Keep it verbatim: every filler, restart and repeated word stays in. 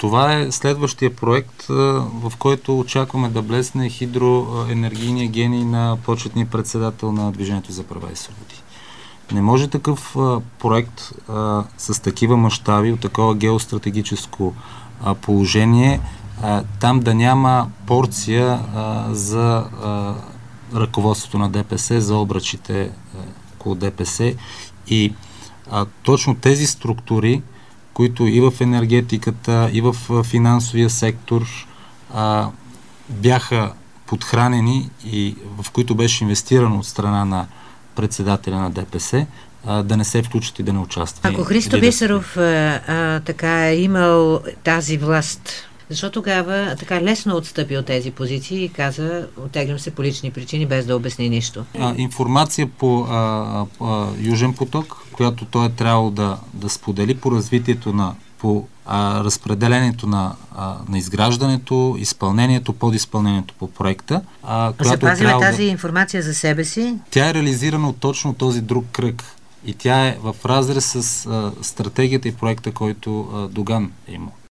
това е следващия проект, в който очакваме да блесне хидроенергийния гений на почетния председател на Движението за права и свободи. Не може такъв а, проект а, с такива мащаби, от такова геостратегическо а, положение, а, там да няма порция а, за а, ръководството на ДПС, за обръчите а, около ДПС. И а, точно тези структури, които и в енергетиката, и в а, финансовия сектор а, бяха подхранени и в които беше инвестирано от страна на председателя на ДПС, а, да не се включат и да не участват. Ако Христо Бисеров а, а, така е имал тази власт, защо тогава така лесно отстъпи от тези позиции и каза, оттеглям се по лични причини, без да обясни нищо? А, информация по а, а, Южен поток, която той е трябвало да, да сподели по развитието на по а, разпределението на, а, на изграждането, изпълнението, подизпълнението по проекта. А, Запазила е тази да... информация за себе си? Тя е реализирана от точно този друг кръг и тя е в разрез с а, стратегията и проекта, който а, Доган е имал.